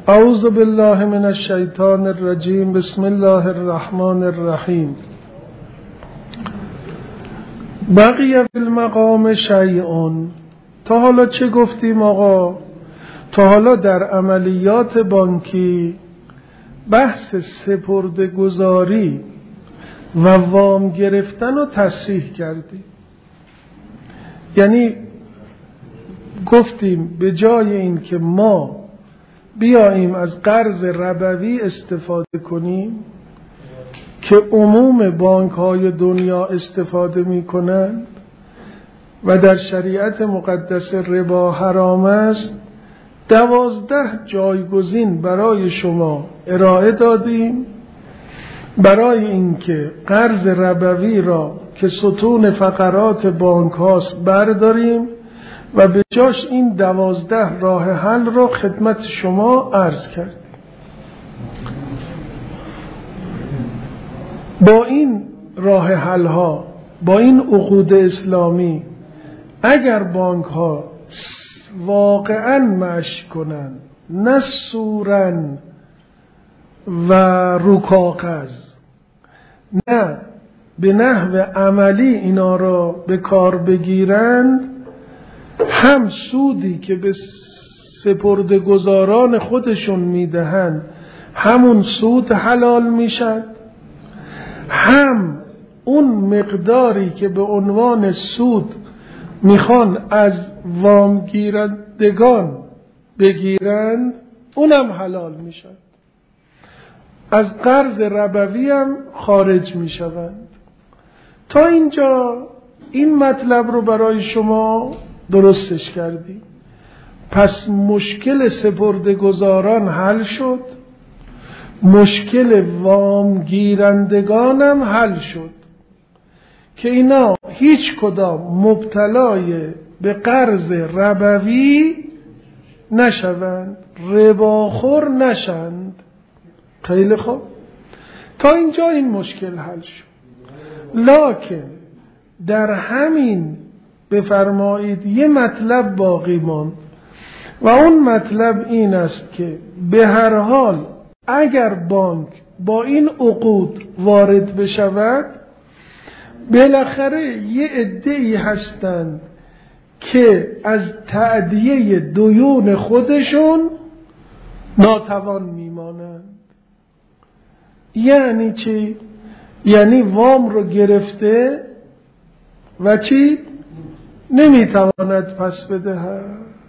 اعوذ بالله من الشیطان الرجیم. بسم الله الرحمن الرحیم. بقی فی المقام شیء. تا حالا چه گفتیم آقا؟ تا حالا در عملیات بانکی بحث سپرده‌گذاری و وام گرفتن رو تصحیح کردیم. یعنی گفتیم به جای این که ما بیاییم از قرض ربوی استفاده کنیم که عموم بانک‌های دنیا استفاده می‌کنند و در شریعت مقدس ربا حرام است، 12 جایگزین برای شما ارائه دادیم برای اینکه قرض ربوی را که ستون فقرات بانک هاست برداریم و به جاش این 12 راه حل را خدمت شما عرض کردیم. با این راه حل ها، با این عقود اسلامی، اگر بانک ها واقعا مشی کنند، نه صوراً و رو کاغذ، نه به نحو عملی اینا را به کار بگیرند، هم سودی که به سپرده‌گذاران خودشون میدهند همون سود حلال میشد، هم اون مقداری که به عنوان سود میخوان از وام گیرندگان بگیرند اونم حلال میشد، از قرض ربوی هم خارج میشوند. تا اینجا این مطلب رو برای شما درستش کردیم. پس مشکل سپرده‌گذاران حل شد، مشکل وام گیرندگان هم حل شد که اینا هیچ کدام مبتلای به قرض ربوی نشوند، رباخور نشند. خیلی خوب، تا اینجا این مشکل حل شد. لکن در همین بفرمایید یه مطلب باقی ماند و اون مطلب این است که به هر حال اگر بانک با این عقود وارد بشود، بالاخره یه عده‌ای هستند که از تأدیه دیون خودشون ناتوان میمانند. یعنی چی؟ یعنی وام رو گرفته و چی؟ نمیتواند پس بدهد.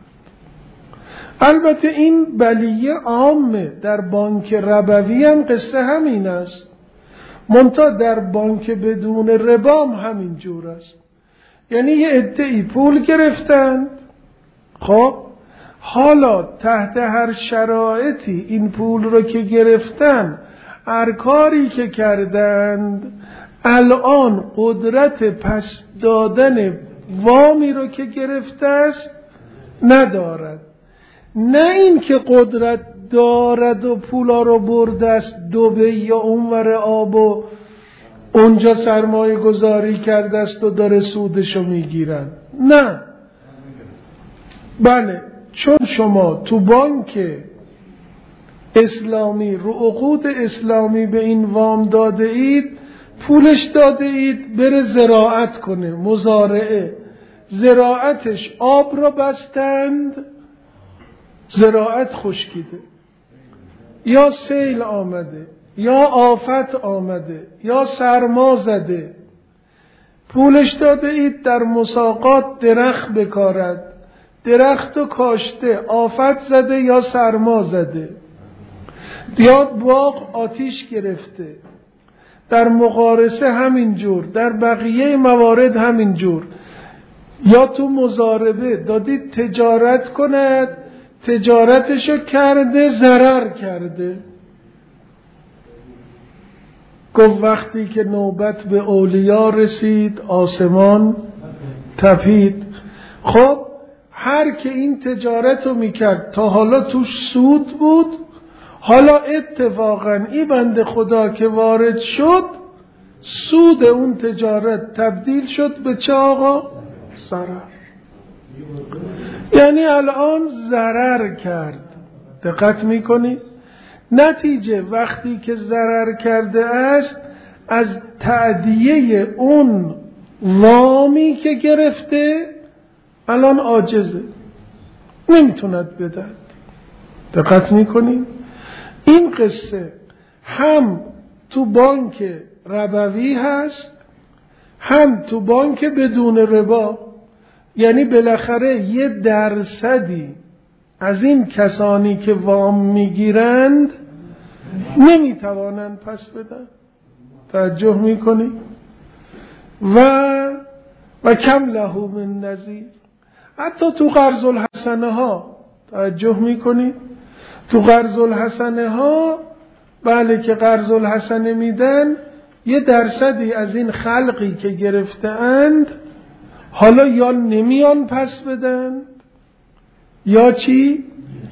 البته این بلیه عامه، در بانک ربوی هم قصه همین است، منتها در بانک بدون ربا هم همین جور است. یعنی یه عده‌ای پول گرفتند، خب حالا تحت هر شرایطی این پول رو که گرفتن، هر کاری که کردند، الان قدرت پس دادن وامی رو که گرفته است ندارد. نه این که قدرت دارد و پولا رو برده است دبی یا اونور آب و اونجا سرمایه گذاری کرده است و داره سودشو میگیرن. نه، بله، چون شما تو بانک اسلامی رو عقود اسلامی به این وام داده اید، پولش داده اید بره زراعت کنه، مزارعه، زراعتش آب را بستند، زراعت خشکیده، یا سیل آمده، یا آفت آمده، یا سرما زده، پولش داده اید در مساقات درخت بکارد، درخت و کاشته، آفت زده یا سرما زده، یا باغ آتیش گرفته، در مغارسه همین جور، در بقیه موارد همین جور، یا تو مضاربه دادید تجارت کند، تجارتشو کرده ضرر کرده، گفت وقتی که نوبت به اولیا رسید آسمان تپید. خب هر که این تجارت رو میکرد تا حالا توش سود بود، حالا اتفاقا این بنده خدا که وارد شد، سود اون تجارت تبدیل شد به چه آقا؟ ضرر. یعنی الان ضرر کرد، دقت میکنی؟ نتیجه وقتی که ضرر کرده است از تأدیه اون وامی که گرفته الان عاجزه، نمیتوند بدهد. دقت میکنی؟ این قصه هم تو بانک ربوی هست هم تو بانک بدون ربا، یعنی بالاخره 1% از این کسانی که وام میگیرند نمیتوانند پس بدن. توجه میکنی؟ و کم له من نظیر. حتی تو قرض الحسنه ها توجه میکنی؟ تو قرض الحسنه ها بله که قرض الحسنه میدن 1% از این خلقی که گرفته اند حالا یا نمیان پس بدن یا چی؟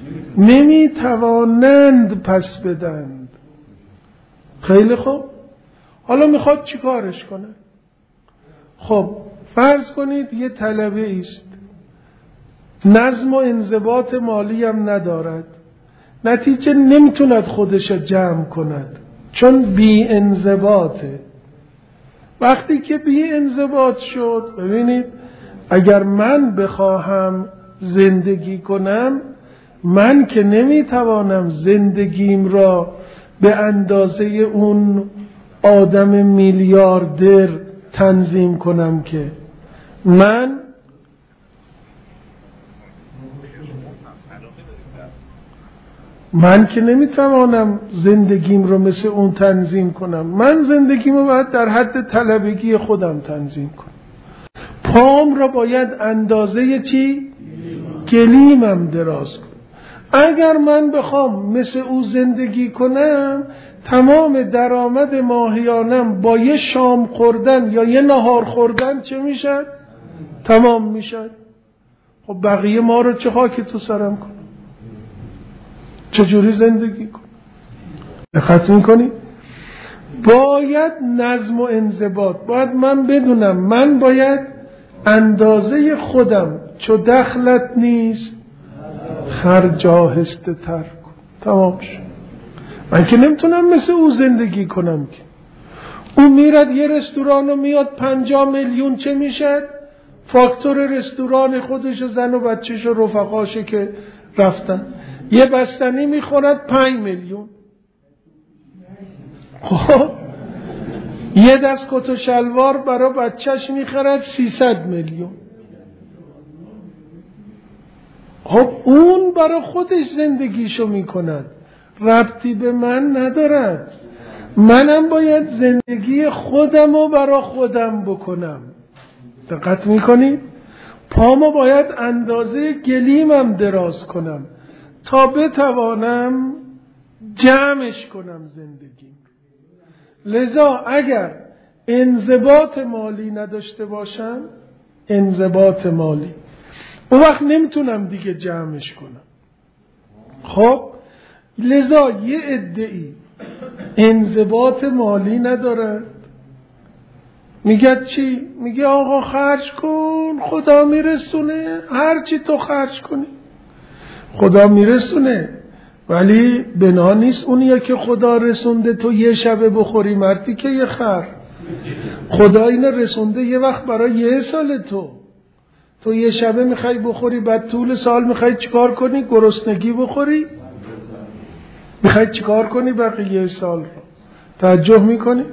نمیتوانند پس بدند. خیلی خوب، حالا میخواد چی کارش کنه؟ خب فرض کنید یه طلبه است، نظم و انضباط مالی هم ندارد، نتیجه نمیتوند خودش جمع کند چون بی انضباطه. وقتی که بی انضباط شد، ببینید اگر من بخواهم زندگی کنم، من که نمیتوانم زندگیم را به اندازه اون آدم میلیاردر تنظیم کنم، که من که نمیتوانم زندگیم رو مثل اون تنظیم کنم. من زندگیم رو باید در حد طلبگی خودم تنظیم کنم. پام رو باید اندازه چی؟ گلیمم دراز کنم. اگر من بخوام مثل او زندگی کنم، تمام درآمد ماهیانم با یه شام خوردن یا یه نهار خوردن چه میشه؟ تمام میشه. خب بقیه ما رو چه خاکی تو سرم کنم؟ چجوری زندگی کنم؟ دقت میکنی؟ باید نظم و انضباط. باید من بدونم من باید اندازه خودم چو دخلت نیست خرج آهسته تر کن. تمام شد. من که نمیتونم مثل او زندگی کنم که او میرد یه رستوران و میاد 50 میلیون چه میشه؟ فاکتور رستوران خودش و زن و بچهش و رفقاشه که رفتن. یه بستنی میخورد 5 میلیون. خب یه دست کت و شلوار برای بچهش میخرد 300 میلیون. خب اون برای خودش زندگیشو میکند، ربطی به من ندارد. منم باید زندگی خودمو برای خودم بکنم. دقت میکنی؟ پامو باید اندازه گلیمم دراز کنم تا بتوانم جمعش کنم زندگیم. لذا اگر انضباط مالی نداشته باشم، انضباط مالی، اون وقت نمیتونم دیگه جمعش کنم. خب لذا یه عده‌ای انضباط مالی ندارد، میگه چی؟ میگه آقا خرج کن، خدا میرسونه. هر چی تو خرج کنی خدا میرسونه، ولی بنا نیست اونیه که خدا رسونده تو یه شبه بخوری، مرتی که یه خر. خدا اینو رسونده یه وقت برای 1 سال. تو یه شبه میخوای بخوری، بعد طول سال میخوای چیکار کنی؟ گرسنگی بخوری؟ میخوای چیکار کنی بقیه سال رو؟ توجه میکنی؟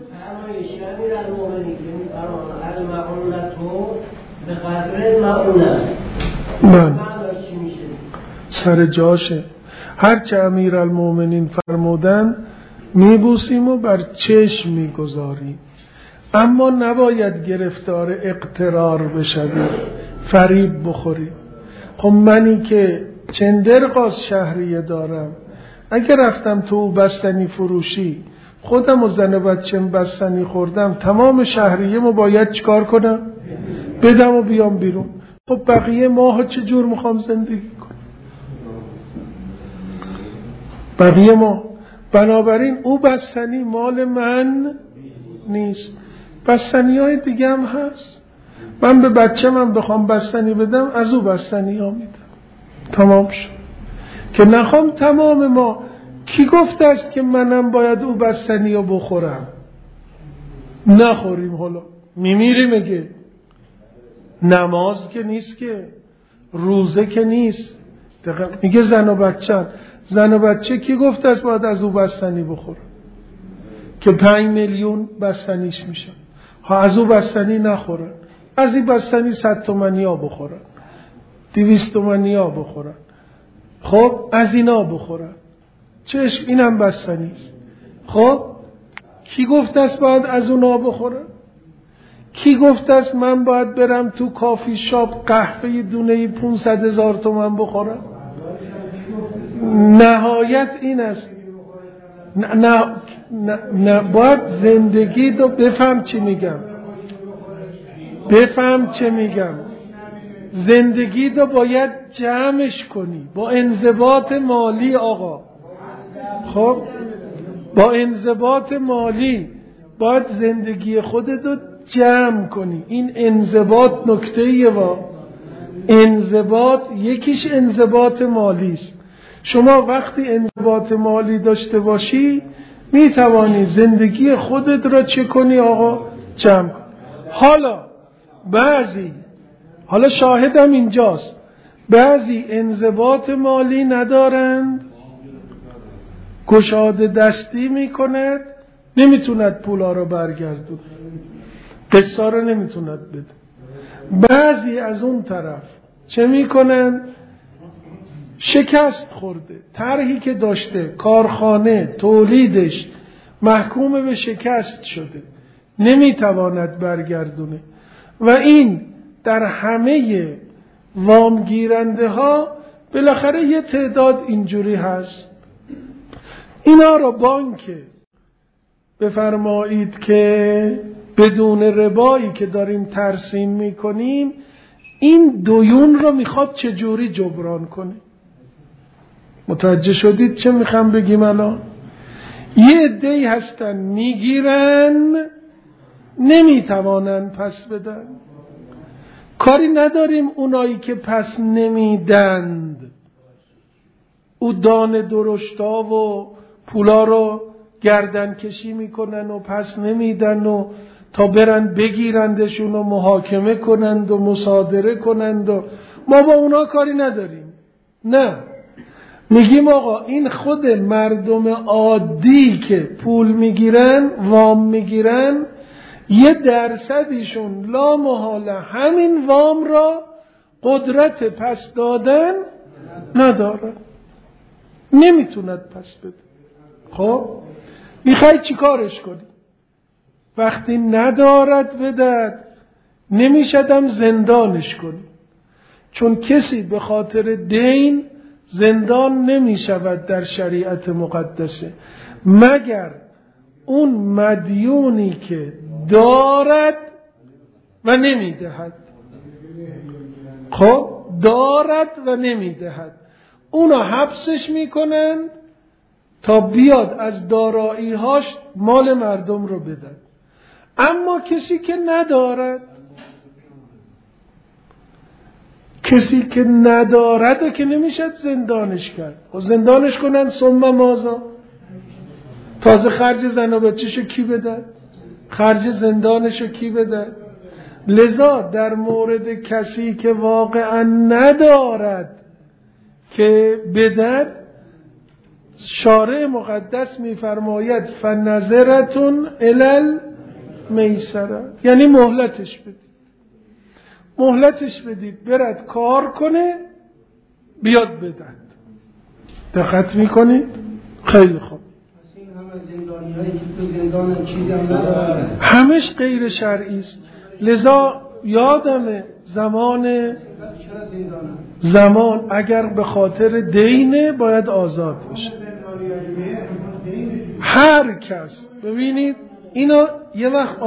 من سر جاشه. هرچه امیرالمومنین فرمودن میبوسیم و بر چشم میگذاریم، اما نباید گرفتار اقترار بشویم، فریب بخوریم. خب منی که چندرقاز شهریه دارم، اگر رفتم تو بستنی فروشی خودم و زن و بچه‌م بستنی خوردم، تمام شهریه ما باید چیکار کنم؟ بدم و بیام بیرون. خب بقیه ماها چجور میخوام زندگی کنم؟ بقیه ما. بنابراین او بستنی مال من نیست، بستنی های دیگه هم هست. من به بچه من بخوام بستنی بدم، از او بستنی ها میدم. تمام شد. که نخوام تمام ما. کی گفته است که منم باید او بستنی رو بخورم؟ نخوریم، حالا میمیریم. میگه نماز که نیست، که روزه که نیست. میگه زن و بچه کی گفته است باید از او بستنی بخورم که 5 میلیون بستنیش میشن؟ ها، از او بستنی نخورن، از این بستنی 100 تومنیا بخورن، 200 تومنیا بخورن، خب از اینا بخورن. چشم، اینم بستنیست. خب کی گفته است باید از اونا بخورن؟ کی گفته است من باید برم تو کافی شاپ قهوه دونه 500,000 تومان بخورم؟ نهایت این است. نه باید زندگی دو بفهم چی میگم. زندگی دو باید جمعش کنی با انضباط مالی. آقا خب با انضباط مالی باید زندگی خودتو جمع کنی. این انضباط نکته‌ایه. انضباط یکیش انضباط مالی است. شما وقتی انضباط مالی داشته باشی میتوانی زندگی خودت را چه کنی؟ آقا جمع کن. حالا شاهدم اینجاست، بعضی انضباط مالی ندارند، گشاده دستی میکند، نمیتوند پولا رو برگردونه، قصه رو نمیتوند بده. بعضی از اون طرف چه میکنن؟ شکست خورده، طرحی که داشته، کارخانه تولیدش محکوم به شکست شده، نمیتواند برگردونه. و این در همه وامگیرنده ها بالاخره یه تعداد اینجوری هست. اینا رو بانک بفرمایید که بدون ربایی که داریم ترسیم میکنیم، این دیون رو میخواد چجوری جبران کنه. متوجه شدید چه میخوام بگیم الان؟ یه عده‌ای هستن میگیرن نمیتوانن پس بدن. کاری نداریم اونایی که پس نمیدند، او دانه درشتا و پولا رو گردن کشی میکنن و پس نمیدن و تا برن بگیرندشون و محاکمه کنند و مصادره کنند و ما با اونا کاری نداریم. نه، میگیم آقا این خود مردم عادی که پول میگیرن، وام میگیرن، 1% لا محاله همین وام را قدرت پس دادن نداره، نمیتوند پس بده. خب میخوای چی کارش کنی؟ وقتی ندارد بدد، نمیشدم زندانش کنی، چون کسی به خاطر دین زندان نمیشود در شریعت مقدسه مگر اون مدیونی که دارد و نمیدهد. خب دارد و نمیدهد، اونا حبسش میکنند تا بیاد از دارایی‌هاش مال مردم رو بدن. اما کسی که ندارد که نمیشد زندانش کرد. و زندانش کنن ثم ماذا؟ تازه خرج زن و بچه‌شو کی بده؟ خرج زندانشو کی بده؟ لذا در مورد کسی که واقعا ندارد که بدد، شارع مقدس میفرماید فنظرتون الی المیسره، یعنی مهلتش بدید برد کار کنه بیاد بدد. دقت میکنید؟ خیلی خوب. همش غیر شرعی است. لذا یادمه زمان اگر به خاطر دینه باید آزاد بشه هر کس. ببینید اینا یه وقت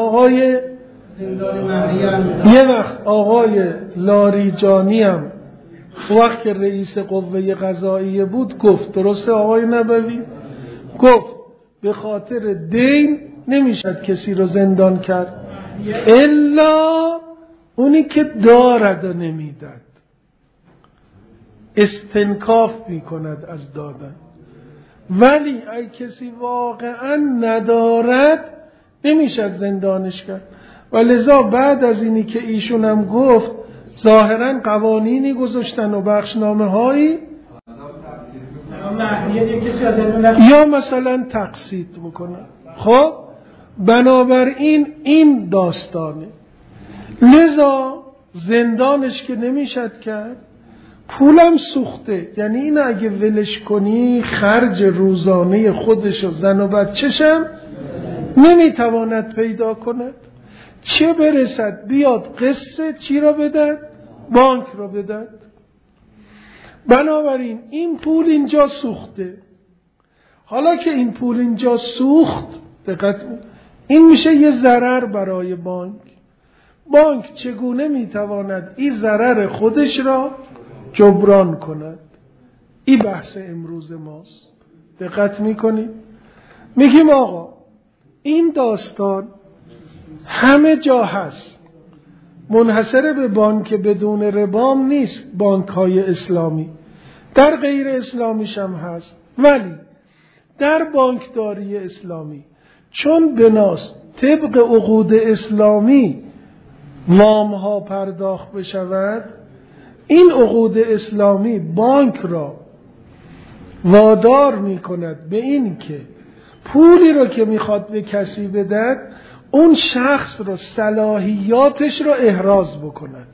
آقای لاریجانی هم وقت که رئیس قوه قضاییه بود گفت، درسته آقای نبوی؟ گفت به خاطر دین نمیشد کسی رو زندان کرد الا اونی که دارد و نمیداد. استنکاف میکند از دادن. ولی اگه کسی واقعا ندارد نمیشد زندانش کرد. و لذا بعد از اینی که ایشون هم گفت ظاهرا قوانینی گذاشتن و بخشنامه هایی یا مثلا تقسیط میکنن. خب بنابراین این داستانه. لذا زندانش که نمیشد کرد، پولم سوخته. یعنی این اگه ولش کنی خرج روزانه خودش و زن و بچه‌شم نمیتواند پیدا کند، چه برسد بیاد قصه چی را بدد؟ بانک را بدد. بنابراین این پول اینجا سوخته. حالا که این پول اینجا سوخت، دقت، این میشه یه ضرر برای بانک. بانک چگونه میتواند این ضرر خودش را جبران کند؟ این بحث امروز ماست. دقت میکنید؟ میگیم آقا این داستان همه جا هست، منحصر به بانک بدون ربام نیست. بانک های اسلامی در غیر اسلامیش هم هست، ولی در بانکداری اسلامی چون بناست طبق عقود اسلامی وام ها پرداخت بشود، این عقود اسلامی بانک را وادار می کند به این که پولی را که میخواد به کسی بدهد اون شخص را صلاحیاتش را احراز بکند.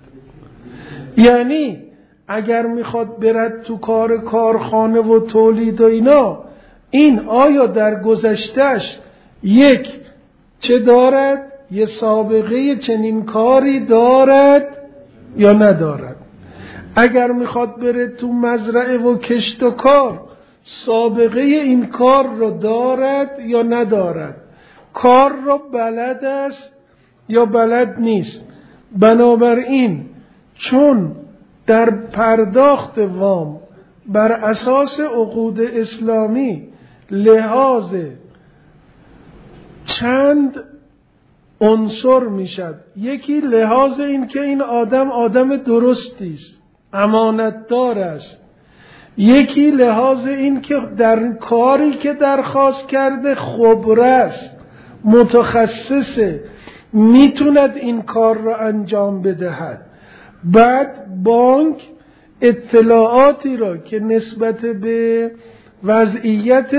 یعنی اگر میخواد برد تو کارخانه و تولید و اینا، این آیا در گذشتهش یک چه دارد؟ یه سابقه چنین کاری دارد یا ندارد؟ اگر میخواد بره تو مزرعه و کشت و کار، سابقه این کار رو دارد یا ندارد؟ کار رو بلد است یا بلد نیست؟ بنابراین چون در پرداخت وام بر اساس عقود اسلامی لحاظ چند عنصر میشد، یکی لحاظ این که این آدم درستی است، امانتدار است، یکی لحاظ این که در کاری که درخواست کرده خبره است، متخصصه، میتوند این کار را انجام بدهد. بعد بانک اطلاعاتی را که نسبت به وضعیت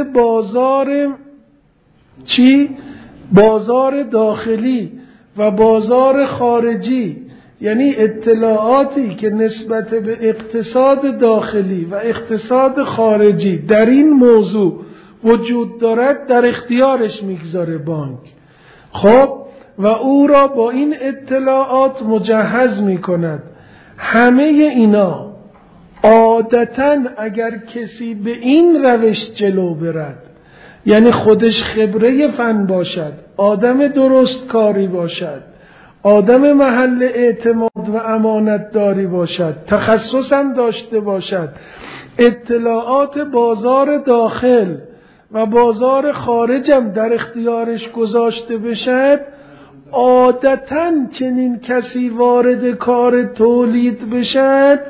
بازار داخلی و بازار خارجی، یعنی اطلاعاتی که نسبت به اقتصاد داخلی و اقتصاد خارجی در این موضوع وجود دارد، در اختیارش میگذاره بانک. خب و او را با این اطلاعات مجهز میکند. همه اینا عادتاً اگر کسی به این روش جلو برد، یعنی خودش خبره فن باشد، آدم درست کاری باشد، آدم محل اعتماد و امانت داری باشد، تخصص هم داشته باشد، اطلاعات بازار داخل و بازار خارجم در اختیارش گذاشته بشد، عادتاً چنین کسی وارد کار تولید بشد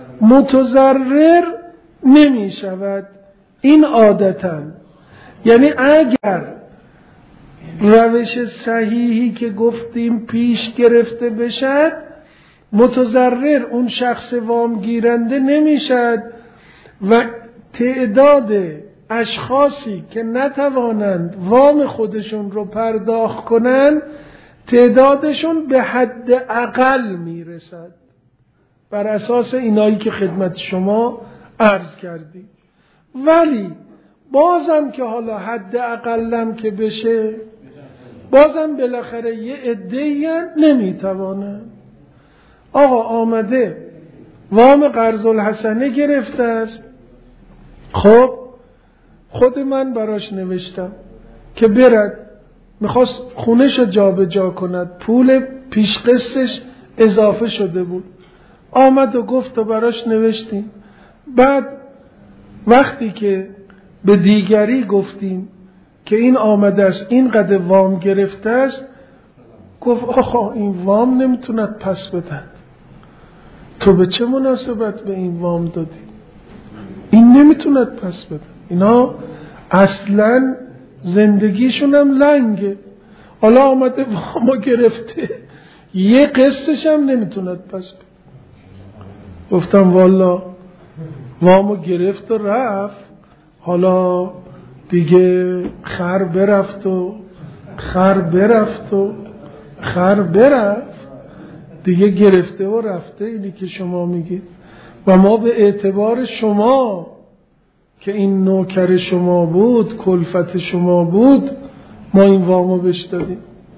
متضرر نمی شود. این عادتاً، یعنی اگر روش صحیحی که گفتیم پیش گرفته بشد، متضرر اون شخص وام گیرنده نمیشد و تعداد اشخاصی که نتوانند وام خودشون رو پرداخت کنند تعدادشون به حد اقل میرسد، بر اساس اینایی که خدمت شما عرض کردیم. ولی بازم که حالا حد اقلم که بشه، بازم بالاخره یه عده‌ای نمیتوانه. آقا آمده وام قرض الحسنه گرفته است، خب خود من براش نوشتم که برد میخواست خونه‌شو جا به جا کند، پول پیش قسطش اضافه شده بود، آمد و گفت و براش نوشتیم. بعد وقتی که به دیگری گفتیم که این آمده است این قدر وام گرفته است، گفت آخا این وام نمیتوند پس بدهد. تو به چه مناسبت به این وام دادی؟ این نمیتوند پس بده. اینا اصلا زندگیشون هم لنگه. حالا آمده وامو گرفته، یه قسطش هم نمیتوند پس بده. گفتم والا وامو گرفت و رفت، حالا دیگه خر برفت و خر برفت و خر برفت، دیگه گرفته و رفته. اینی که شما میگید و ما به اعتبار شما که این نوکر شما بود، کلفت شما بود، ما این وامو بهش دادیم.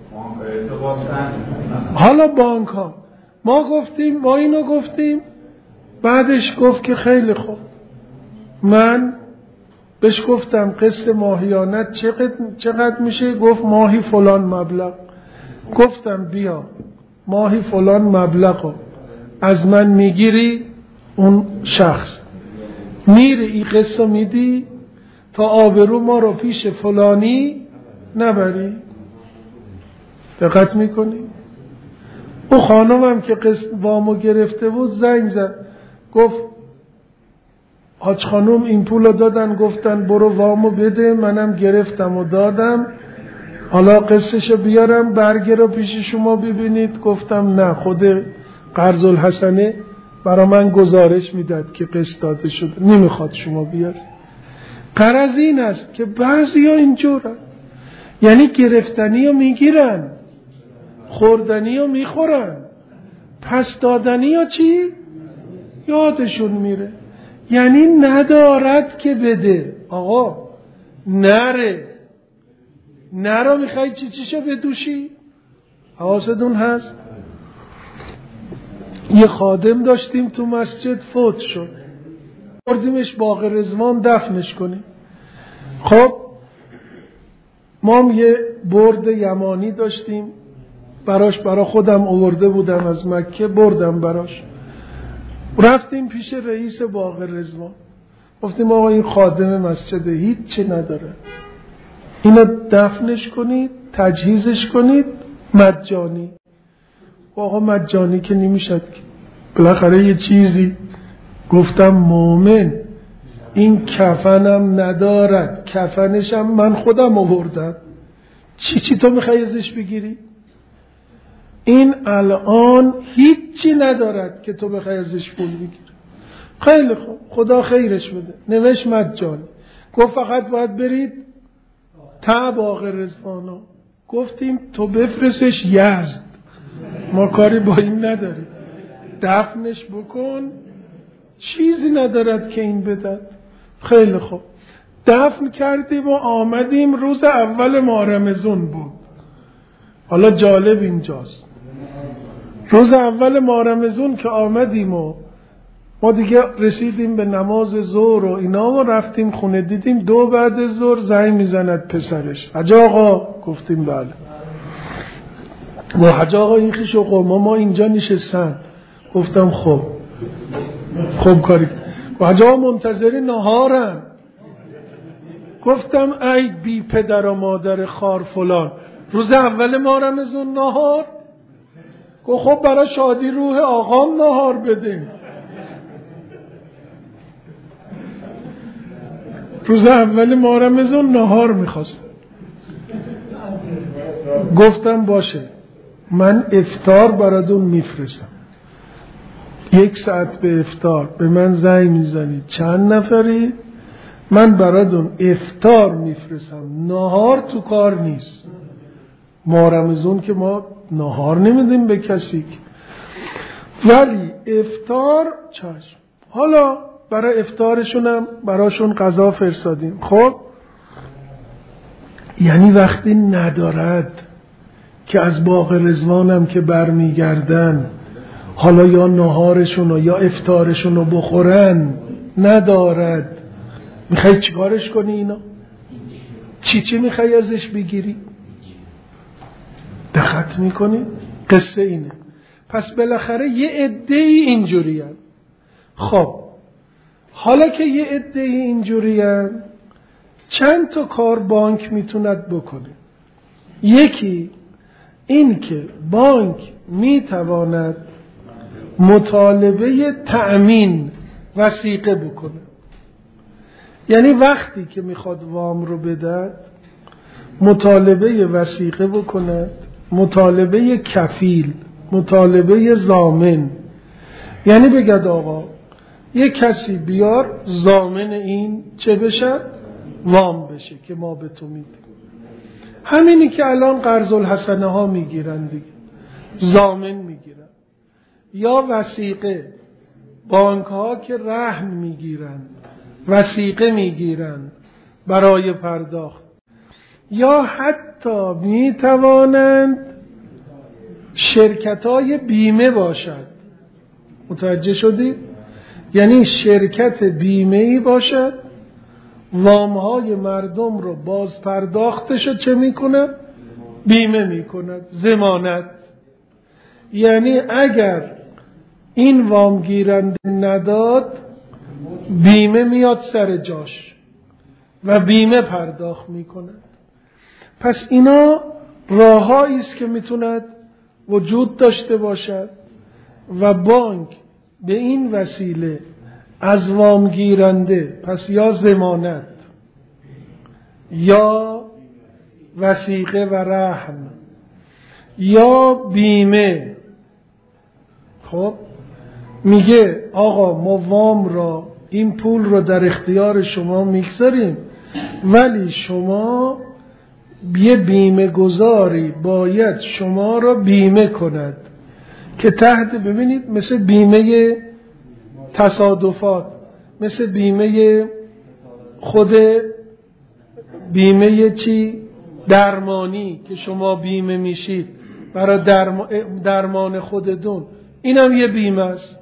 حالا بانک ها ما گفتیم، ما اینو گفتیم، بعدش گفت که خیلی خوب. من بهش گفتم قسط ماهیانت چقدر میشه؟ گفت ماهی فلان مبلغ. گفتم بیا ماهی فلان مبلغ از من میگیری، اون شخص میره این قسط میدی تا آبرو ما رو پیش فلانی نبری. دقت میکنی؟ او خانمم که قسط وامو گرفته بود زنگ زد، گفت حاج خانم این پولو دادن، گفتن برو وامو بده، منم گرفتم و دادم، حالا قسطشو بیارم برگه رو پیش شما ببینید. گفتم نه، خود قرض الحسنه برا من گزارش میداد که قسط داده شده، نمیخواد شما بیاری. غرض این است که بعضی ها اینجورن، یعنی گرفتنی رو میگیرن، خوردنی رو میخورن، پس دادنی رو چی؟ یادشون میره. یعنی ندارد که بده. آقا نره میخوای چیشو بدوشی؟ حواستون هست؟ یه خادم داشتیم تو مسجد، فوت شد، بردیمش باغ رضوان دفنش کنیم. خب ما هم یه برد یمانی داشتیم براش، برا خودم آورده بودم از مکه، بردم براش. رفتیم پیش رئیس باغ رضوان، گفتیم آقا این خادم مسجد هیچ چی نداره، اینو دفنش کنید، تجهیزش کنید مجانی. آقا مجانی که نمیشد که، بالاخره یه چیزی. گفتم مومن این کفنم ندارد، کفنشم من خودم آوردم، چی تو میخوای ازش بگیری؟ این الان هیچی ندارد که تو بخوای ازش پول بگیری. خیلی خوب، خدا خیرش بده، نوشت مجانی. گفت فقط باید برید تا باغ رضوان. گفتیم تو بفرستش یزد، ما کاری با این نداریم، دفنش بکن، چیزی ندارد که این بدد. خیلی خوب، دفن کردیم و آمدیم. روز اول ماه رمضان بود. حالا جالب اینجاست، روز اول ماه رمضان که آمدیم و ما دیگه رسیدیم به نماز ظهر و اینا و رفتیم خونه، دیدیم 2 بعد ظهر زنگ میزند پسرش، حاج آقا. گفتیم بله. و حاج آقا این خیش و ما اینجا نشستن. گفتم خب کاری. و حاج آقا منتظری نهارن. گفتم ای بی پدر و مادر خار فلان، روز اول ما رمضان نهار؟ گفت خب برای شادی روح آقام نهار بده. روز اول ما رمضان نهار میخواست. گفتم باشه، من افطار براتون میفرستم، 1 ساعت به افطار به من زنگ میزنید چند نفری، من براتون افطار میفرستم، نهار تو کار نیست. ما رمضان که ما نهار نمیدیم به کسی، ولی افطار چشم. حالا برای افطارشونم براشون غذا فرستادیم. خب یعنی وقتی ندارد که از باغ رضوانم که برمیگردن، حالا یا نهارشونو یا افطارشونو بخورن، ندارد، میخوای چیکارش کنی اینا؟ چی میخوای ازش بگیری؟ دقت میکنی؟ قصه اینه. پس بالاخره یه عده‌ای اینجورین. خب حالا که یه عده‌ای اینجورین، چند تا کار بانک میتوند بکنه. یکی این که بانک میتواند مطالبه تأمین وثیقه بکنه. یعنی وقتی که میخواد وام رو بدهد مطالبه وثیقه بکند، مطالبه کفیل، مطالبه ضامن. یعنی بگد آقا یک کسی بیار ضامن این چه بشه؟ وام بشه که ما به تو میدیم. همینی که الان قرض الحسنه ها میگیرن دیگه، ضامن میگیرن. یا وثیقه، بانک ها که رهن میگیرن، وثیقه میگیرن برای پرداخت. یا حتی میتوانند شرکت های بیمه باشد. متوجه شدید؟ یعنی شرکت بیمه‌ای باشد، وامهای مردم رو باز پرداختشو چه میکنه؟ بیمه میکند، ضمانت. یعنی اگر این وام گیرنده نداد، بیمه میاد سر جاش و بیمه پرداخت میکند. پس اینا راههایی است که میتوند وجود داشته باشد و بانک به این وسیله از وام گیرنده، پس یا ضمانت یا وثیقه و رهن یا بیمه، خب میگه آقا ما وام را، این پول رو در اختیار شما میگذاریم، ولی شما یه بیمه گذاری باید شما را بیمه کند که تحت، ببینید مثل بیمه تصادفات، مثل بیمه خود، بیمه چی؟ درمانی که شما بیمه میشید برای درمان خودتون، اینم یه بیمه است.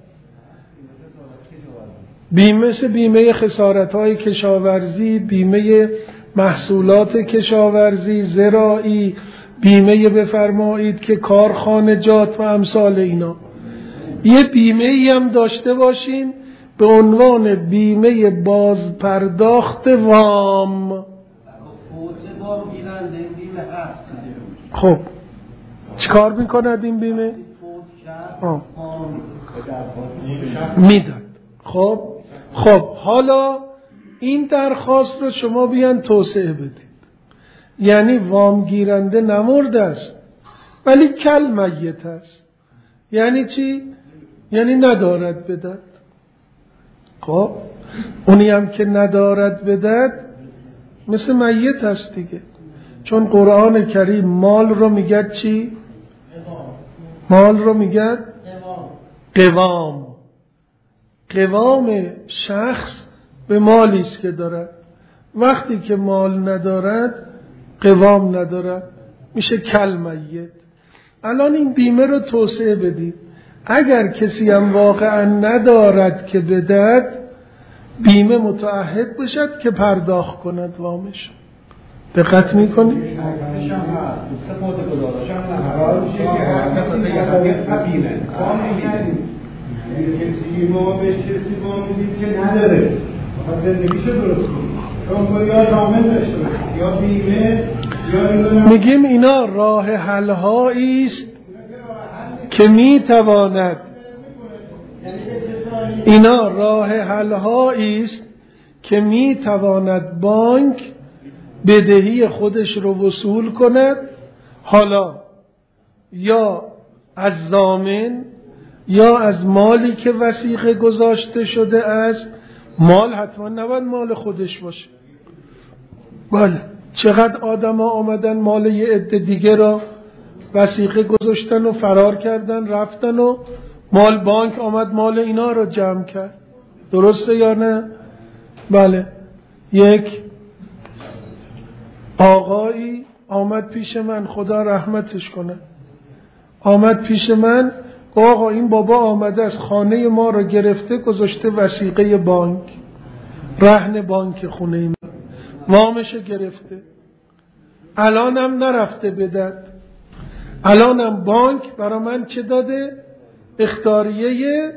بیمه مثل بیمه خسارت‌های کشاورزی، بیمه محصولات کشاورزی، زراعی، بیمه بفرمایید که کارخانجات و امثال اینا. یه بیمه ای هم داشته باشین به عنوان بیمه بازپرداخت وام. خب چیکار میکند این بیمه؟ میدن. خب حالا این درخواست رو شما بیان توسعه بدید. یعنی وام گیرنده نمرده است ولی کل میت است. یعنی چی؟ یعنی ندارد بدد. خب اونی هم که ندارد بدد مثل میت است دیگه، چون قرآن کریم مال رو میگه چی؟ مال رو میگه قوام. قوام شخص به مالی است که دارد. وقتی که مال ندارد، قوام ندارد، میشه کل میت. الان این بیمه رو توسعه بدید. اگر کسی هم واقعا ندارد که بدهد، بیمه متعهد باشد که پرداخت کند وامش. دقت میکنید؟ کسی ما به کسی ما میدید که نداره، خواهد زندگیشه درست کنید، یا ضامن داشته باشید یا بیمه یا میگیم اینا راه حل‌هایی است که میتواند، اینا راه حل‌هایی است که میتواند بانک بدهی خودش رو وصول کند، حالا یا از ضامن یا از مالی که وثیقه گذاشته شده است. مال حتما نباید مال خودش باشه. بله، چقدر آدم ها آمدن مال یه عده دیگه را وثیقه گذاشتن و فرار کردن، رفتن و مال بانک آمد مال اینا را جمع کرد. درسته یا نه؟ بله. یک آقایی آمد پیش من، خدا رحمتش کنه، آمد پیش من، آقا این بابا آمده از خانه ما رو گرفته گذاشته وثیقه بانک، رهن بانک خونه ما، وامش گرفته، الانم نرفته بدد، الانم بانک برای من چه داده؟ اخطاریه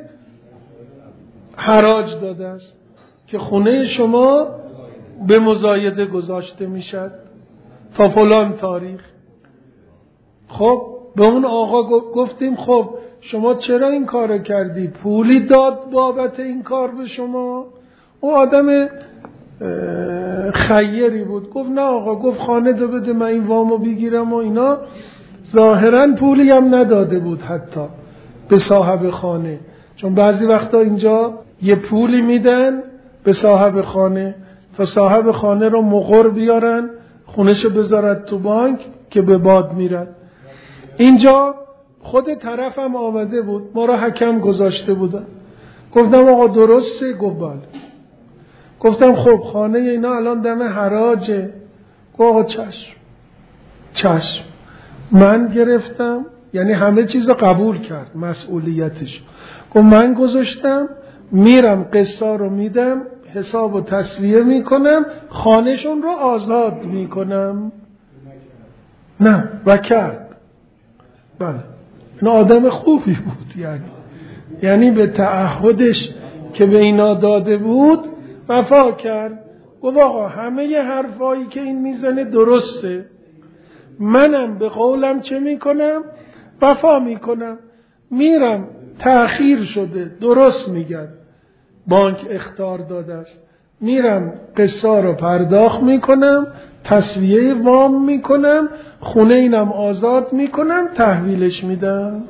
حراج داده است که خونه شما به مزایده گذاشته میشد تا فلان تاریخ. خب به اون آقا گفتیم خب شما چرا این کار کردی؟ پولی داد بابت این کار به شما؟ او آدم خیری بود. گفت نه آقا، گفت خانه دو بده من این وامو بگیرم و اینا. ظاهرا پولی هم نداده بود حتی به صاحب خانه، چون بعضی وقتا اینجا یه پولی میدن به صاحب خانه تا صاحب خانه رو مقر بیارن خونهشو بذارد تو بانک که به باد میرن. اینجا خود طرفم آمده بود، ما را حکم گذاشته بودن. گفتم آقا درسته؟ گفت بله. گفتم خب خانه اینا الان دم حراجه. گفت آقا چشم. من گرفتم، یعنی همه چیز رو قبول کرد، مسئولیتش. گفت من گذاشتم، میرم قسطا رو میدم، حساب و تسویه میکنم، خانهشون رو آزاد میکنم. نه و کرد. بله این آدم خوبی بود، یعنی به تعهدش که به اینا داده بود وفا کرد. گفت آقا همه ی حرفایی که این میزنه درسته، منم به قولم چه میکنم؟ وفا میکنم. میرم تأخیر شده درست میگن، بانک اخطار داده است، میرم قسطا رو پرداخت میکنم، تسویه وام میکنم، خونه اینم آزاد میکنم، تحویلش میدم.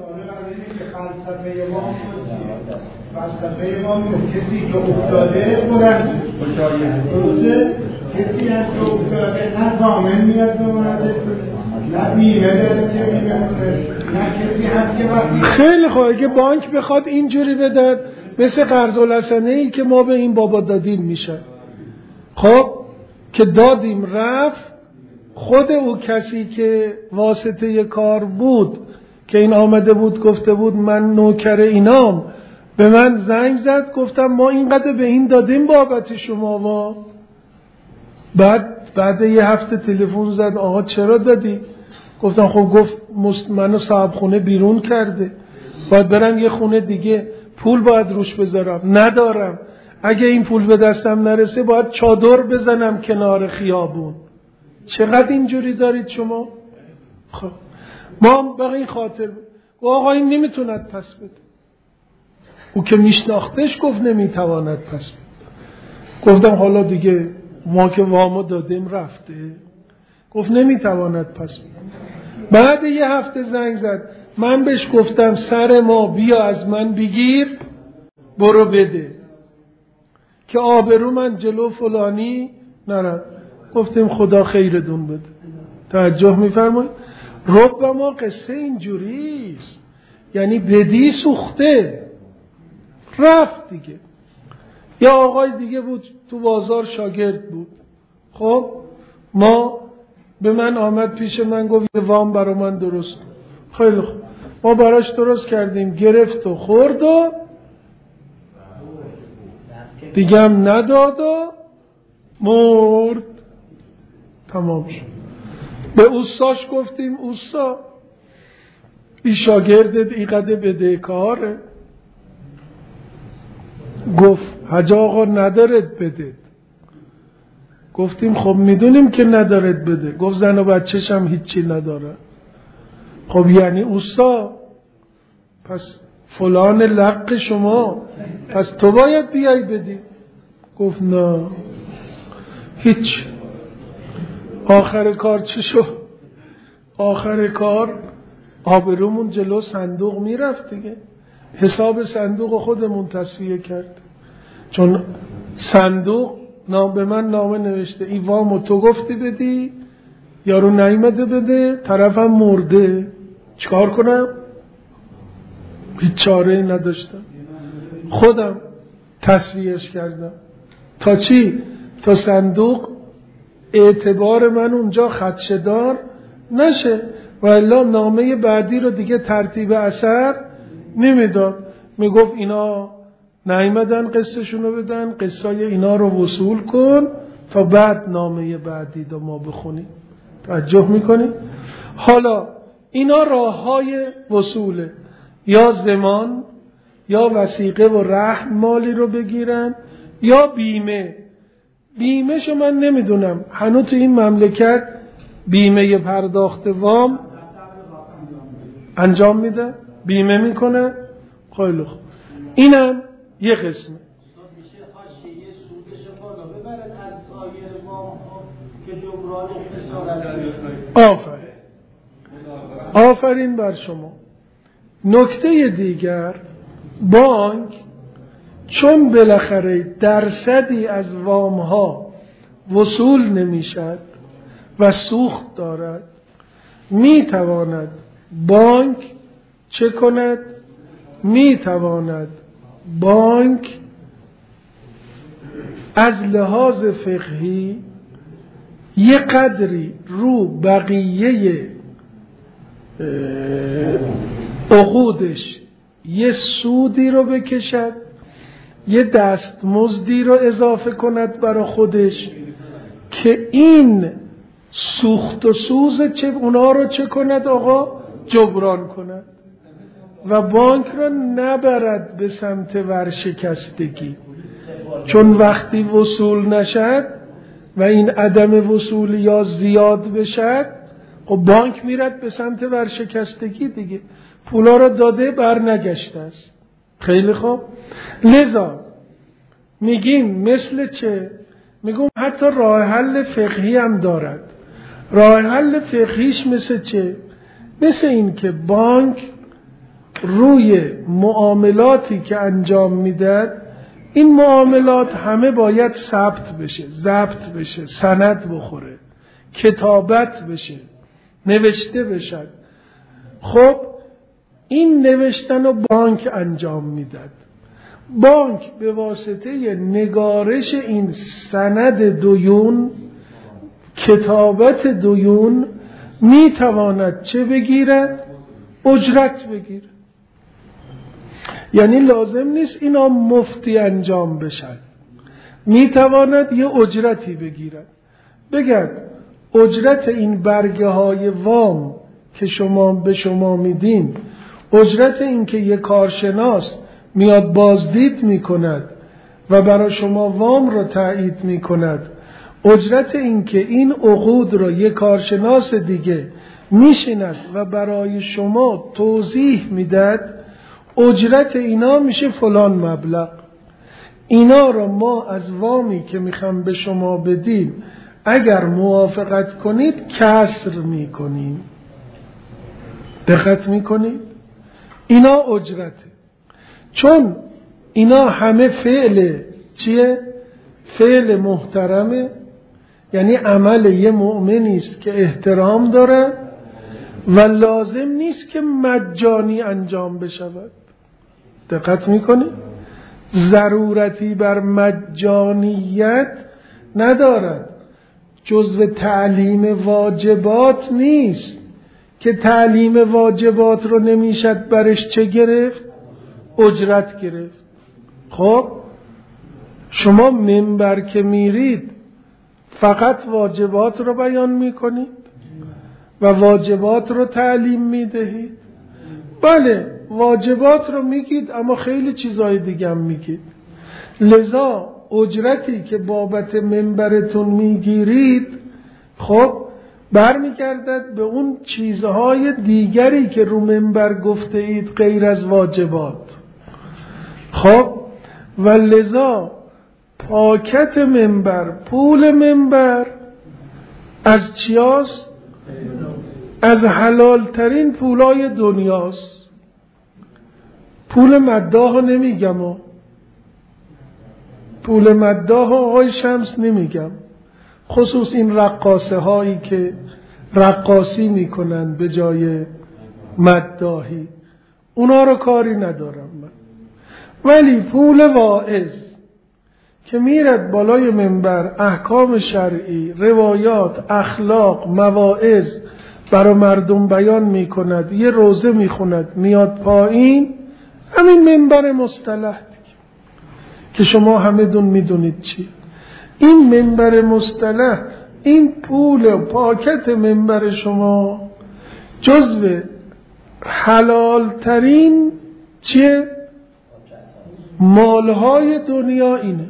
فلسفه وام کسی که افتاده بلند درسته، کسی از که افتاده نه ضامن میاد بمانده، نه بیمه داره که بیمه کنه، نه کسی هست که وقتی خیلی خواه اگه بانک بخواد اینجوری بدن مثل قرض الحسنه ای که ما به این بابا دادیم میشه. خب که دادیم رفت، خود او کسی که واسطه کار بود که این آمده بود گفته بود من نوکر اینام، به من زنگ زد، گفتم ما اینقدر به این دادیم بابت شما. بعد یه هفته تلفن زد آقا چرا دادی؟ گفتم خب گفت منو صاحب خونه بیرون کرده، باید برم یه خونه دیگه، پول باید روش بذارم، ندارم، اگه این پول به دستم نرسه باید چادر بزنم کنار خیابون. چقدر اینجوری دارید شما؟ خب ما به این خاطر آقا این نمیتوند پس بده. او که میشناختش گفت نمیتواند پس بده. گفتم حالا دیگه ما که وامو دادیم رفته. گفت نمیتواند پس بده. بعد یه هفته زنگ زد، من بهش گفتم سر ما بیا از من بگیر برو بده که آبرو من جلو فلانی نرم. گفتیم خدا خیردون بده. توجه میفرمایید؟ ربما قصه اینجوریست، یعنی بدی سوخته رفت دیگه. یا آقای دیگه بود تو بازار شاگرد بود، خب ما به من آمد پیش من گفت یه وام برا من درست. خیلی خوب ما براش درست کردیم، گرفت و خورد و دیگه هم نداد و مرد. تمام شد. به اوستاش گفتیم اوستا این شاگردت اینقدر بدهکاره. گفت حاج آقا ندارد بده. گفتیم خب میدونیم که ندارد بده. گفت زن و بچه‌ش هم هیچی نداره. خب یعنی اوستا پس فلان لق شما، پس تو باید بیای بدی. گفت نه هیچ. آخر کار چه شد؟ آخر کار آبرومون جلو صندوق میرفت دیگه، حساب صندوق خودمون تسویه کرد، چون صندوق به من نامه نوشته این وامو تو گفتی بدی، یارو نیامده بده، طرفم مرده، چیکار کنم؟ هیچ چاره نداشتم، خودم تسویهش کردم. تا چی؟ تا صندوق اعتبار من اونجا خدشه‌دار نشه و الا نامه بعدی رو دیگه ترتیب اثر نمیداد. میگفت اینا نیامدن قسطشونو بدن، قسطای اینا رو وصول کن تا بعد نامه بعدی رو ما بخونیم. توجه میکنی؟ حالا اینا راههای وصوله، یا ضمان یا وثیقه و رهن مالی رو بگیرن یا بیمه. بیمه شو من نمیدونم هنوز تو این مملکت بیمه پرداخت وام انجام میده؟ بیمه میکنه؟ خیلی خوب. اینم یه قسمه. آفرین بر شما. نکته دیگر، بانک چون بالاخره درصدی از وامها وصول نمیشد و سوخت دارد، میتواند بانک چه کند؟ میتواند بانک از لحاظ فقهی یه قدری رو بقیه عقودش یه سودی رو بکشد، یه دستمزدی رو اضافه کند برای خودش که این سوخت و سوز اونا رو چه کند آقا؟ جبران کند و بانک را نبرد به سمت ورشکستگی. چون وقتی وصول نشد و این عدم وصول یا زیاد بشد، خب بانک میرد به سمت ورشکستگی دیگه، پولا را داده بر نگشته است. خیلی خوب. لذا میگیم مثل چه؟ میگم حتی راه حل فقهی هم دارد. راه حل فقهیش مثل چه؟ مثل این که بانک روی معاملاتی که انجام میداد، این معاملات همه باید ثبت بشه، ضبط بشه، سند بخوره، کتابت بشه، نوشته بشد. خب این نوشتن رو بانک انجام میداد. بانک به واسطه نگارش این سند دیون، کتابت دیون، میتواند چه بگیرد؟ اجرت بگیرد. یعنی لازم نیست اینا مفتی انجام بشن، میتواند یه اجرتی بگیرد. بگرد اجرت این برگه های وام که شما به شما میدین، اجرت این که یه کارشناس میاد بازدید میکند و برای شما وام رو تایید میکند، اجرت این که این عقود رو یه کارشناس دیگه میشیند و برای شما توضیح میداد، اجرت اینا میشه فلان مبلغ. اینا رو ما از وامی که میخوام به شما بدیم اگر موافقت کنید کسر میکنیم. دقت میکنید؟ اینا اجرته. چون اینا همه فعل چیه؟ فعل محترمه، یعنی عمل یه مؤمنی است که احترام داره و لازم نیست که مجانی انجام بشود. دقت میکنی؟ ضرورتی بر مجانیت ندارد. جزو تعلیم واجبات نیست که تعلیم واجبات رو نمیشد برش چه گرفت؟ اجرت گرفت. خب شما منبر که میرید فقط واجبات رو بیان میکنید و واجبات رو تعلیم میدهید؟ بله واجبات رو میگید اما خیلی چیزای دیگه هم میگید. لذا اجرتی که بابت منبرتون میگیرید خب برمیگردد به اون چیزهای دیگری که رو منبر گفته اید غیر از واجبات. خب و لذا پاکت منبر، پول منبر از چیاست؟ از حلال ترین پولای دنیاست. پول مداح نمیگم، پول مداح آقای شمس نمیگم، خصوص این رقاصه هایی که رقاصی میکنن به جای مداحی، اونا رو کاری ندارم من. ولی پول واعظ که میرد بالای منبر احکام شرعی، روایات، اخلاق، مواعظ برای مردم بیان میکند، یه روزه میخوند میاد پایین، همین منبر مصطلح که شما همه دون میدونید چی. این منبر مصطلح، این پول پاکت منبر شما جزو حلال ترین چیه؟ مالهای دنیا اینه.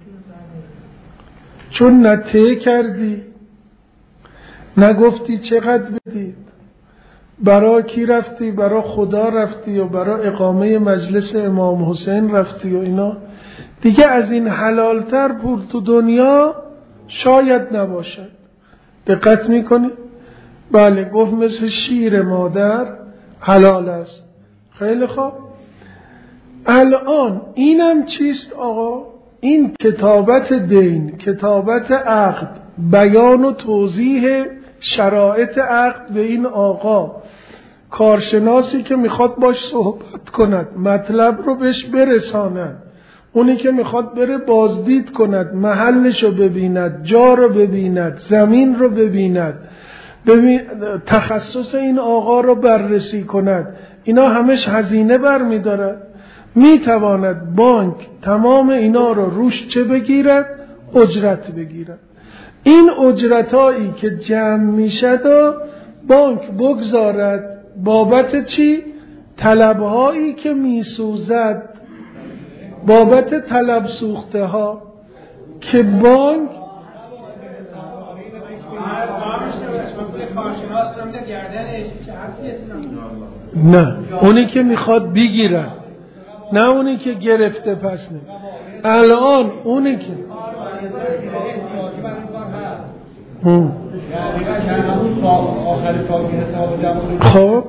چون نه طی کردی، نه گفتی چقدر بدید، برای کی رفتی؟ برای خدا رفتی و برای اقامه مجلس امام حسین رفتی و اینا دیگه. از این حلالتر پول تو دنیا شاید نباشد. دقت میکنی؟ بله گفت مثل شیر مادر حلال است. خیلی خوب. الان اینم چیست آقا؟ این کتابت دین، کتابت عقد، بیان و توضیح شرایط عقد به این آقا، کارشناسی که میخواد باش صحبت کند، مطلب رو بهش برساند، اونی که میخواد بره بازدید کند، محلش رو ببیند، جا رو ببیند، زمین رو ببیند، تخصص این آقا رو بررسی کند، اینا همش هزینه برمیدارد. میتواند بانک تمام اینا رو روش چه بگیرد؟ اجرت بگیرد. این اجرتایی که جمع میشد بانک بگذارد بابت چی؟ طلبهایی که میسوزد، بابت طلب سوخته ها که بانک نه اونی که میخواد بگیره، نه اونی که گرفته پس نه. الان اونی که خب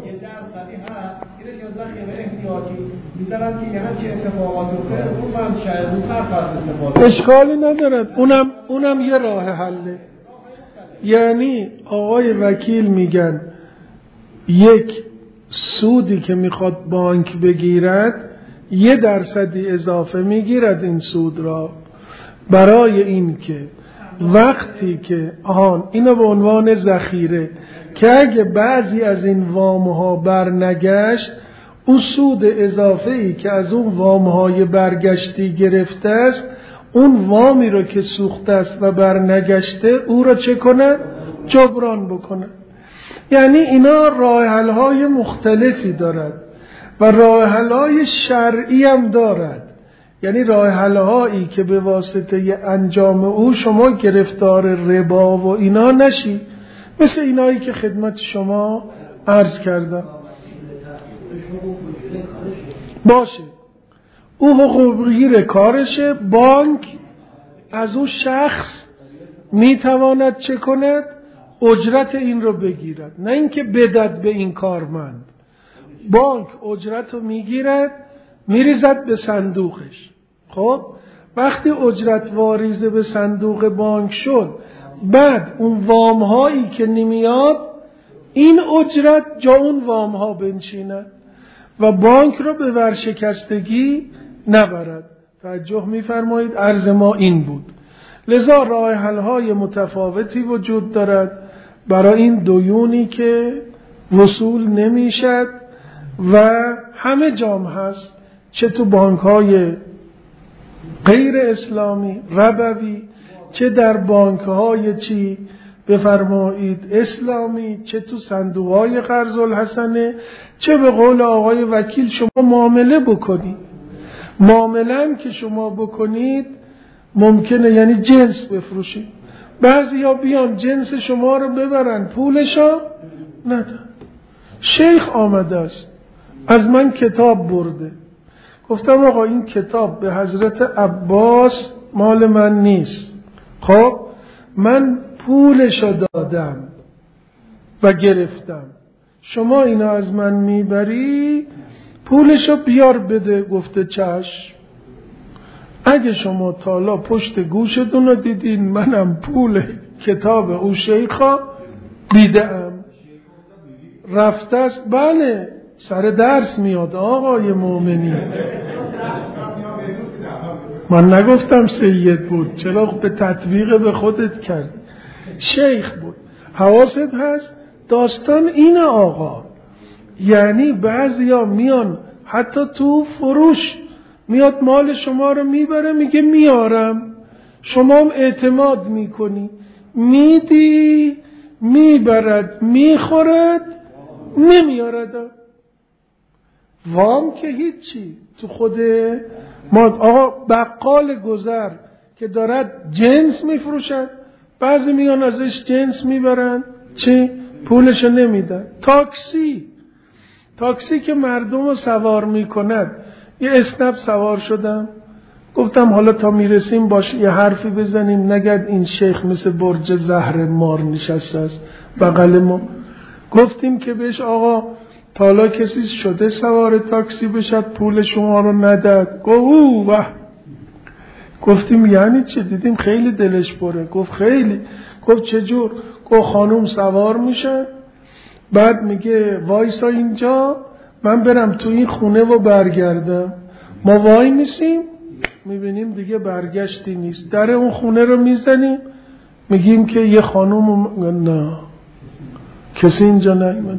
اشکالی ندارد، اونم یه راه حله. یعنی آقای وکیل میگن یک سودی که میخواد بانک بگیرد 1% اضافه میگیرد این سود را، برای این که وقتی که اینو به عنوان ذخیره که اگه بعضی از این وامها برنگشت، اون سود اضافه ای که از اون وامهای برگشتی گرفته است، اون وامی رو که سوخته است و برنگشته او را چه کنه؟ جبران بکنه. یعنی اینا راه حل‌های مختلفی دارد و راه حل‌های شرعی هم دارد. یعنی راه حل‌هایی که به واسطه انجام او شما گرفتار ربا و اینا نشی، مثل اینایی که خدمت شما عرض کردم. باشه او حقوقگیر کارشه، بانک از او شخص میتواند چه کند؟ اجرت این رو بگیرد، نه اینکه بدد به این کارمند. بانک اجرت رو میگیرد میریزد به صندوقش. خب وقتی اجرت واریزه به صندوق بانک شد، بعد اون وام هایی که نمیاد، این اجرت جا اون وام ها بنشیند و بانک رو به ورشکستگی نبرد. توجه میفرمایید؟ عرض ما این بود. لذا راه حل های متفاوتی وجود دارد برای این دیونی که وصول نمیشد و همه جام هست، چه تو بانک های غیر اسلامی ربوی، چه در بانک های چی بفرمایید اسلامی، چه تو صندوق های قرض الحسنه، چه به قول آقای وکیل شما معامله بکنید. معامله هم که شما بکنید ممکنه یعنی جنس بفروشید، بعضی ها بیان جنس شما رو ببرن پولشا ندن. شیخ آمده است از من کتاب برده، گفتم آقا این کتاب به حضرت عباس مال من نیست، خب من پولشو دادم و گرفتم، شما اینا از من میبری پولشو بیار بده. گفته چشم. اگه شما تالا پشت گوشتون رو دیدین، منم پول کتاب او شیخا دیدم. رفته است. بله سر درس میاد آقای مومنی. من نگفتم سید بود، چرا به تطبیق به خودت کرد؟ شیخ بود. حواست هست؟ داستان این آقا. یعنی بعضیا میان حتی تو فروش میاد مال شما رو میبره، میگه میارم، شما هم اعتماد میکنی، میدی، میبرد، میخورد، نمیارد. وام که هیچی. تو خود ما آقا بقال گذر که دارد جنس میفروشد، بعضی میان ازش جنس میبرن، چی؟ پولشو نمیدن. تاکسی که مردم رو سوار میکند، یه اسنپ سوار شدم گفتم حالا تا میرسیم باش یه حرفی بزنیم، نگرد این شیخ مثل برج زهر مار نشسته است بغل ما. گفتیم که بهش آقا تا حالا کسی شده سوار تاکسی بشد پول شما رو نداد؟ گفت گفتیم یعنی چه؟ دیدیم خیلی دلش پره. گفت خیلی. گفت چجور؟ گفت خانوم سوار میشه، بعد میگه وایسا اینجا من برم تو این خونه و برگردم. ما وای میسیم میبینیم دیگه برگشتی نیست، در اون خونه رو میزنیم میگیم که یه خانوم نه کسی اینجا نیومده.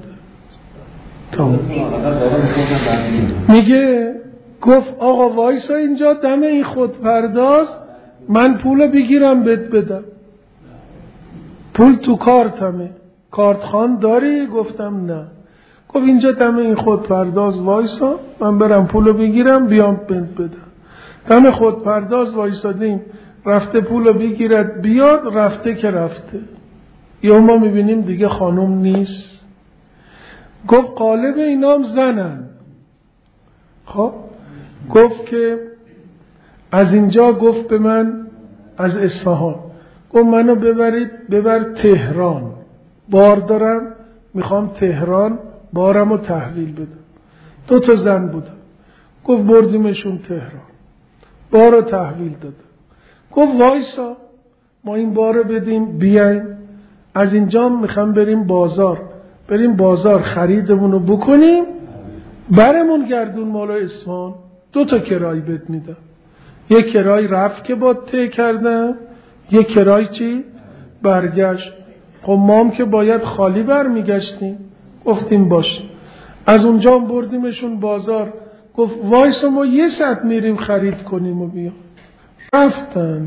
میگه گفت آقا وایسا اینجا دم این خودپرداز من پول بگیرم بهت بدم. پول تو کارتمه، کارت خان داری؟ گفتم نه. گفت اینجا دم این خودپرداز وایسا من برم پولو بگیرم بیام بهت بدم. دم خودپرداز وایسادیم، رفته پولو بگیرد بیاد، رفته که رفته. یا ما میبینیم دیگه خانم نیست. گفت قالب اینام زنن. خب گفت که از اینجا، گفت به من از اصفهان، گفت منو ببر تهران، بار دارم میخوام تهران بارمو تحویل بدم. 2 زن بودن. گفت بردیمشون تهران، بارو تحویل دادم. گفت وایسا ما این بارو بدیم بیایم، از اینجا میخوام بریم بازار خریدمونو بکنیم برمون گردون مالا اصفهان. 2 کرای بهت میدم، یک کرای رفت که با ته کردم، یک کرای چی؟ برگشت. خب ما هم که باید خالی برمیگشتیم. گفتیم باش. از اونجا بردیمشون بازار. گفت وایسا ما 1 ساعت میریم خرید کنیم و بیام. رفتن.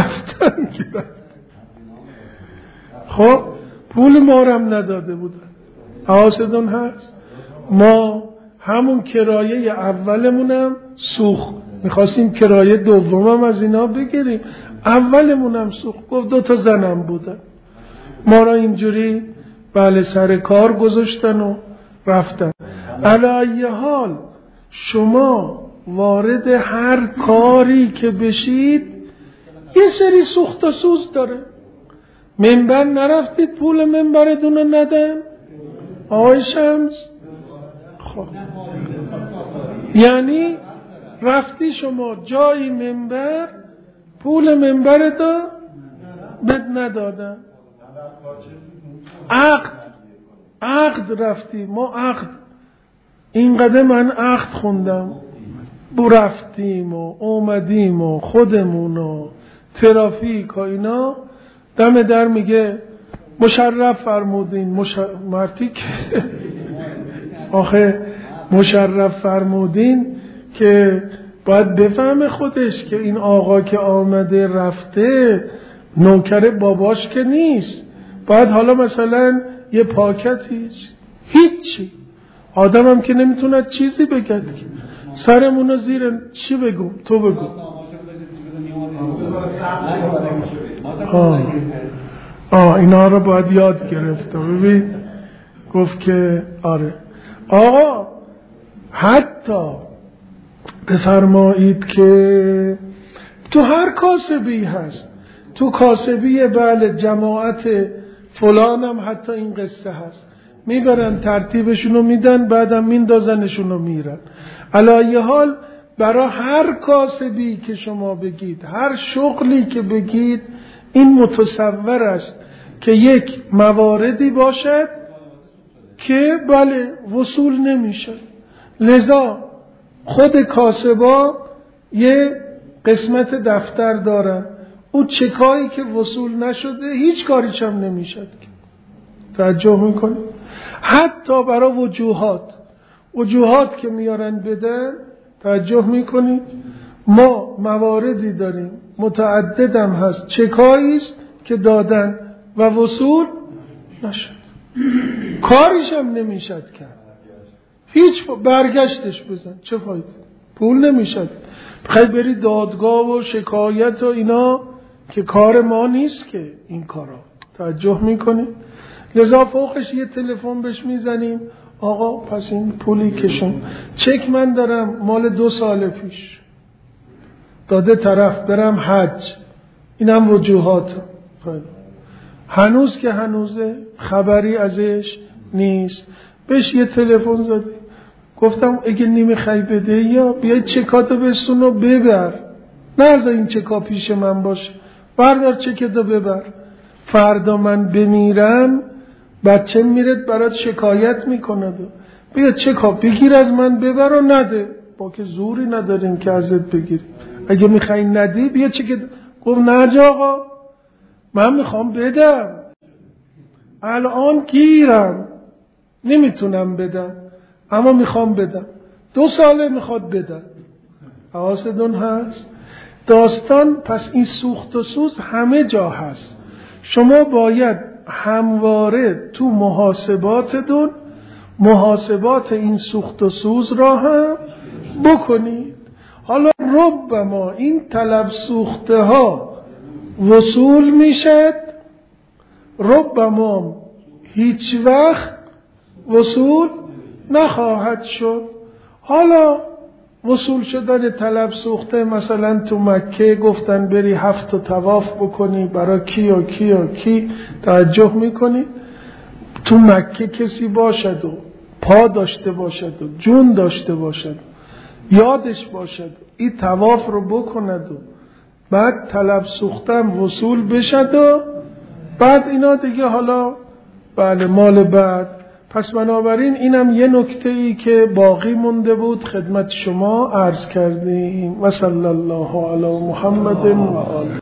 خب پول ما رو هم نداده بودن. حواستون هست؟ ما همون کرایه اولمونم سوخت، میخواستیم کرایه دومم از اینا بگیریم، اولمونم سوخت. گفت 2 زنم بودن. ما را اینجوری بله سر کار گذاشتن و رفتن. علی حال شما وارد هر کاری که بشید یه سری سوخت و سوز داره. منبر نرفتید پول منبرتون رو ندن آقای شمس؟ خب یعنی رفتی شما جایی منبر پول منبرتو بد ندادن. عقد رفتی، ما عقد اینقدر من عقد خوندم، رفتیم و اومدیم و خودمون و ترافیک و اینا. دم در میگه مشرف فرمودین. مرتی که آخه مشرف فرمودین که باید بفهمه خودش که این آقا که آمده رفته نوکر باباش که نیست. باید حالا مثلا یه پاکتی هیچی، آدم هم که نمیتونه چیزی بگد که سرمونو زیر چی بگو؟ تو بگو. اینا رو باید یاد گرفت. ببین گفت که آره آقا حتی بفرمایید که تو هر کاسبی هست، تو کاسبی بله جماعت فلانم حتی این قصه هست، میبرن ترتیبشونو میدن بعدم میندازنشونو میرن. علی حال برای هر کاسبی که شما بگید، هر شغلی که بگید، این متصور است که یک مواردی باشد که بله وصول نمیشه. لذا خود کاسبا یه قسمت دفتر دارن، او چکایی که وصول نشده هیچ کاریش هم نمیشد. توجه میکنه؟ حتی برای وجوهات که میارن بدن، توجه میکنید؟ ما مواردی داریم متعددم هست چکاییست که دادن و وصول نشد، کاریش هم نمیشد کرد. هیچ برگشتش بزن چه فایده؟ پول نمیشد. بخوای بری دادگاه و شکایت و اینا که کار ما نیست که این کارا. توجه میکنی؟ لذا فوقش یه تلفن بهش میزنیم، آقا پس این پولی کشون، چک من دارم مال 2 سال پیش، داده طرف برم حج، اینم وجوهات. هنوز که هنوزه خبری ازش نیست. بهش یه تلفن زدی، گفتم اگه نمیخوای بده یا بیای چکاتو بسون و ببر، نه از این چکا پیش من باشه، بردار چکتو ببر، فردا من بمیرم بچه میرد برات شکایت میکند، بیا چکا بگیر از من ببر و نده. با که زوری نداریم که ازت بگیریم، اگه میخوای ندی بیا چکت. گفت نه آقا من میخوام بدم، الان گیرم نمیتونم بدم اما میخوام بدم، 2 ساله میخواد بدم. حواستون هست؟ داستان پس این سوخت و سوز همه جا هست. شما باید همواره تو محاسباتتون محاسبات این سوخت و سوز را هم بکنید. حالا ربما این طلب سوخته ها وصول میشد، ربما هیچ وقت وصول نخواهد شد. حالا وصول شدن طلب سوخته، مثلا تو مکه گفتن بری 7 طواف بکنی، برای کی و کی و کی توجه میکنی؟ تو مکه کسی باشد و پا داشته باشد و جون داشته باشد، یادش باشد این طواف رو بکند و بعد طلب سوختم وصول بشد و بعد اینا دیگه حالا بله مال بعد. پس بنابراین اینم یه نکته ای که باقی مونده بود خدمت شما عرض کردیم. و صلی الله علی محمد و آله.